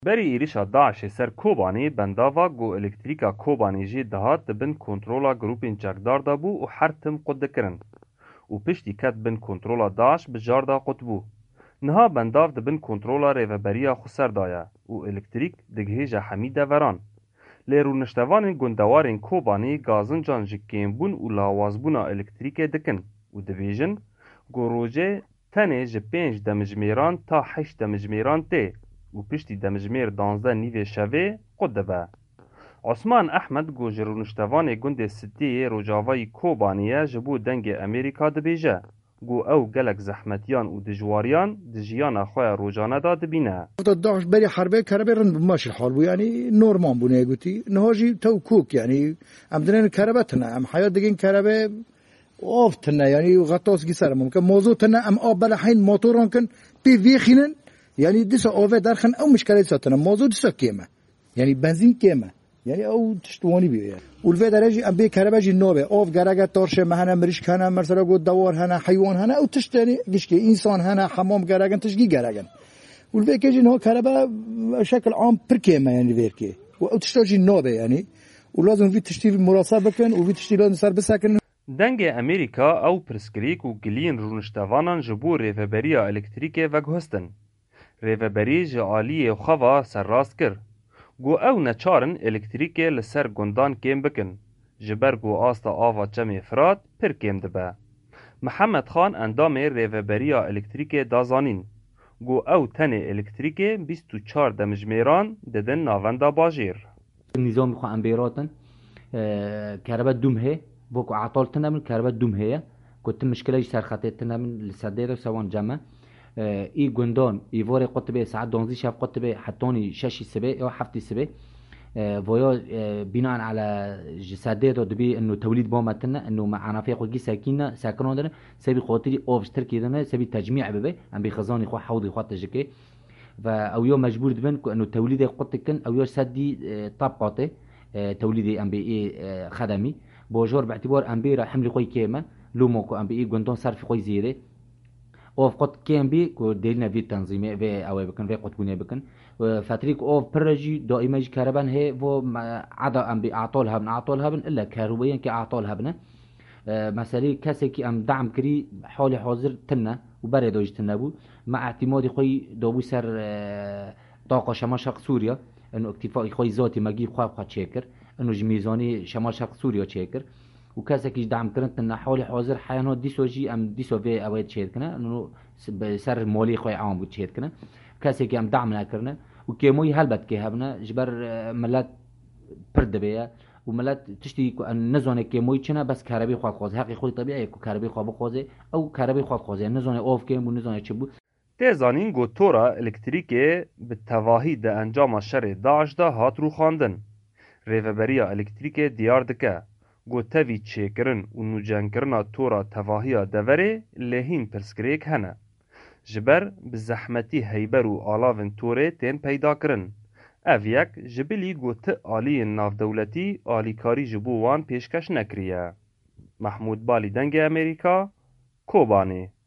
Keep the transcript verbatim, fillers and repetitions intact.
بری ایریشا داعش سر کوبانی بنداوا گو الکتریکا کوبانی جی دهات بن کنترولا گروپین چکدار دا بو و حرتم قد کرن و پشتی کت بن کنترولا داعش بجار دا قطبو. نها بنداف دبن کنترولا ریوبریا خسر دایا و الکتریک دگهیجا حمیده وران. لیرو نشتوان گندوارین کوبانی گازن جان جکیم بون و لاوازبونا الکتریک دکن و دویژن گو روژه تنه جه پینج دمجمیران تا حش دمجمیران ته و پشتی دمجمیر دانزده نیوه شوه قد دبه. عثمان احمد گو جرونشتوان گند ستی روجاوای کوبانیه جبو دنگ امریکا دبیجه گو او گلک زحمتیان و دجواریان دجیان خواه روجانه دا دبینه. داعش بري حربه كهرباء رن بماشي الحال بو يعني نورمان بو نيجوتي نهاجي تو كوك يعني ام دنين كهرباء ام حياة دقين كهرباء اوفتنا يعني غطاس جسر ممكن موضوع تنا ام اب بلا حين موتورن كن بي في خينن يعني دسا اوفي دارخن او مشكله ساتنا موضوع دسا كيما يعني بنزين كيما يعني او تشتواني بي يعني والفي درجه ام بي كهرباء جي نوبه اوف غراغا تورشه مهنا مريش كان مثلا قد دوار هنا حيوان هنا او تشتني قشكي انسان هنا حمام غراغا تشقي غراغا والفيكيجي هو كهرباء بشكل عام بركيمة يعني فيركي وتشتغل نوبة يعني ولازم في تشتغل مراسبة كن وفي تشتغل صار بسكن. دنگ امریکا او پرسکریک و گلین رونشتوانان جبو ریوبریا الکتریکه وگهستن. ریوبری جعالی خوا سر راست کر. گو او نچارن الکتریکه لسر گندان کم بکن. جبر گو آستا آوا چم افراد پر کم دبه. محمد خان اندام ریوبریا الکتریکه دازانین. گو او تنه الکتریکه بیست و چهار دمجمیران ددن ناوندا باجیر. نظام خو امبيراتن كهرباء دوم هي بوكو عطلتنا من كهرباء دوم هي كنت مشكله سر خطيتنا من السدير سوان جمع اي جندان ايفوري قطبه ساعات دونزي شاف قطبه حطوني شاشي سبي او حفتي سبي ويا بناء على جسادير دبي انه توليد بومتنا انه مع عنافيق وجي ساكنه ساكنون دنا سبي خاطري اوفشتر كيدنا سبي تجميع ببي ام بخزاني خو حوضي خو تجكي فاو يوم مجبور دبن انه توليد قطكن او يوم سدي طبقاته توليدي ام بي خدمي بوجور باعتبار ام بي حمل خوي كيما لومو ام بي جندون صرف خوي زيره اوف قط كيم بي كو ديلنا في تنظيمي في او بكن في قط بني بكن فتريك اوف برجي دائما كهربان هي و عدا ام بي اعطولها من اعطولها من الا كهربائيا كي اعطولها بنا مسألة كاسي كي ام دعم كري حالي حاضر تنا وبري دوج تنبو مع اعتمادي خوي دوبو سر طاقة شمال شرق سوريا انه اكتفاء خوي ذاتي مجيب خواه خواه تشيكر انه جميزاني شمال شرق سوريا تشيكر وكاسا كيش دعم كرنت ان حالي حاضر حيانات ديسو جي ام ديسو في اويد تشيكنا انه سر مالي خوي عام بود تشيكنا كاسا كي ام دعمنا كرنا وكيموي هلبت كي هبنا جبر ملات بردبيا وملات تشتي نزونه كيموي چنا بس كهربي خواه خوازه حقي خوي طبيعي كو كهربي خواه بخوازه او كهربي خواه خوازه نزونه اوف كيم و نزونه چبو تیزانین گو تورا الکتریکه به تواهی ده انجام شر داعش ده هات رو خواندن. ریوبریا الکتریکه دیار دکه گو تاوی چیکرن و نوجنکرنا تورا تواهی دوره لهین پرسکریک هنه. جبر به زحمتی هیبر و آلاون توره تین پیدا کرن. او یک جبلی گو ت آلی ناف دولتی آلیکاری جبوان پیشکش نکریه. محمود بالی دنگ امریکا کوبانی